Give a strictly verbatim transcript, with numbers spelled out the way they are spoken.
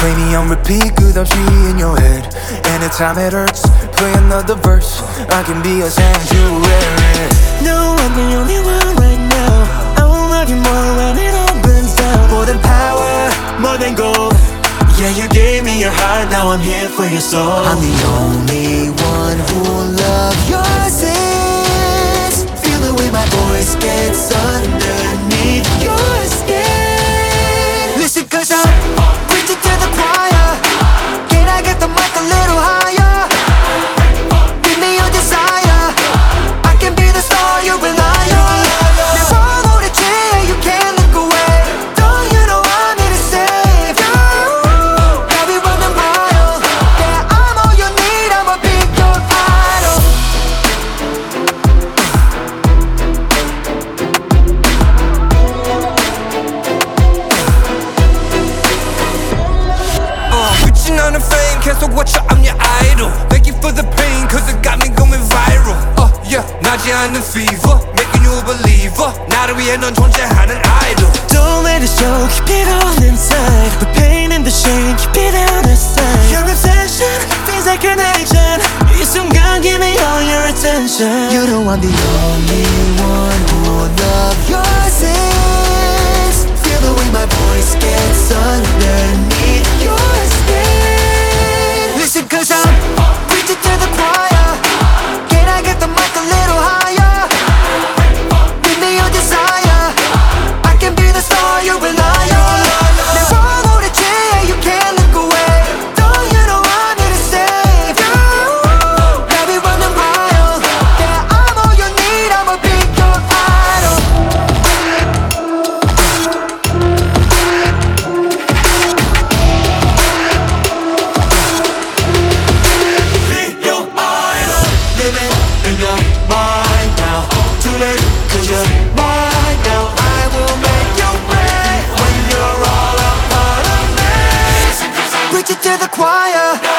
Play me on repeat, 끝없이 in your head. Anytime it hurts, play another verse. I can be a sanctuary. No, I'm the only one right now. I will love you more when it all burns down. More than power, More than gold. Yeah, you gave me your heart, now I'm here for your soul. I'm the only one who'll love your sins. Feel the way my voice gets underneath your skin. Listen, cause I'm preaching to the choir. Can I get the mic a little higher? Give me your desire. I can be the star you rely on. Never hold a chair, you can't look away. Don't you know I'm here to save you? I'll be running wild. Yeah, I'm all you need, I'ma be your idol. Uh, reaching on the fame, 계속 watch out, I'm your idol. Thank you for the pain, cause it got me going viral. Uh, yeah, 나지 않는 fever, making you a believer. 나를 위해 넌 존재하는 idol. Don't let it show, keep it all inside. The pain and the shame, keep it out of sight. Your obsession feels like an addiction. 이 순간, give me all your attention. You know I'm the only one who'll love your sins. Feel the way my voice gets underneath your skin. Listen, cause I'm preaching to the choir. Can I get the mic a little higher? Give me your desire. I can be the star you rely on. Never hold a chair, you can't look away. Don't you know I'm here to save you? I'll be running wild. Yeah, I'm all you need, I'ma be your idol. Be your idol. Living in your mind now. Too late, cause you're mine now. I will make you pay when you're all a part of me. Preach it to the choir.